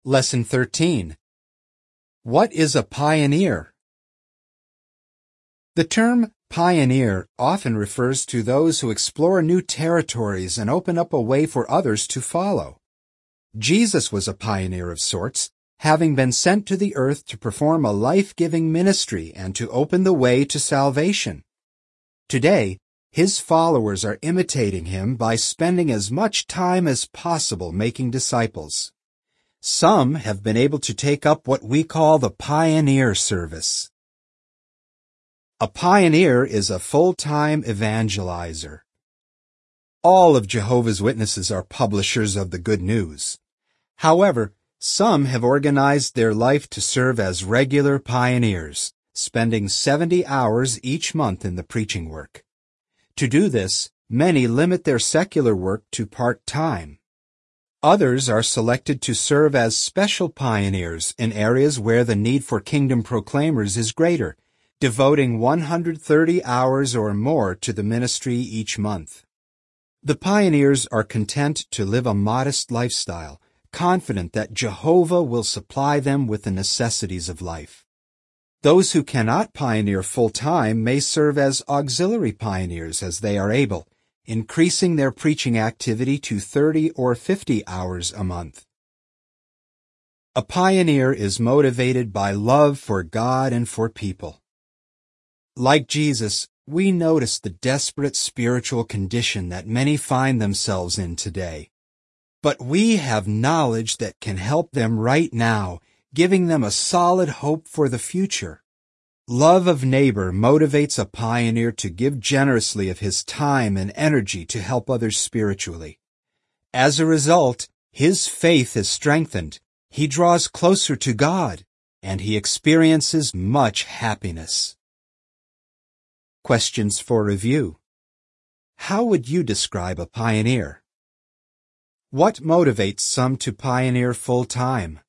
Lesson 13. What is a pioneer? The term pioneer often refers to those who explore new territories and open up a way for others to follow. Jesus was a pioneer of sorts, having been sent to the earth to perform a life-giving ministry and to open the way to salvation. Today, his followers are imitating him by spending as much time as possible making disciples. Some have been able to take up what we call the pioneer service. A pioneer is a full-time evangelizer. All of Jehovah's Witnesses are publishers of the good news. However, some have organized their life to serve as regular pioneers, spending 70 hours each month in the preaching work. To do this, many limit their secular work to part-time. Others are selected to serve as special pioneers in areas where the need for kingdom proclaimers is greater, devoting 130 hours or more to the ministry each month. The pioneers are content to live a modest lifestyle, confident that Jehovah will supply them with the necessities of life. Those who cannot pioneer full-time may serve as auxiliary pioneers as they are able, increasing their preaching activity to 30 or 50 hours a month. A pioneer is motivated by love for God and for people. Like Jesus, we notice the desperate spiritual condition that many find themselves in today. But we have knowledge that can help them right now, giving them a solid hope for the future. Love of neighbor motivates a pioneer to give generously of his time and energy to help others spiritually. As a result, his faith is strengthened, he draws closer to God, and he experiences much happiness. Questions for review. How would you describe a pioneer? What motivates some to pioneer full-time?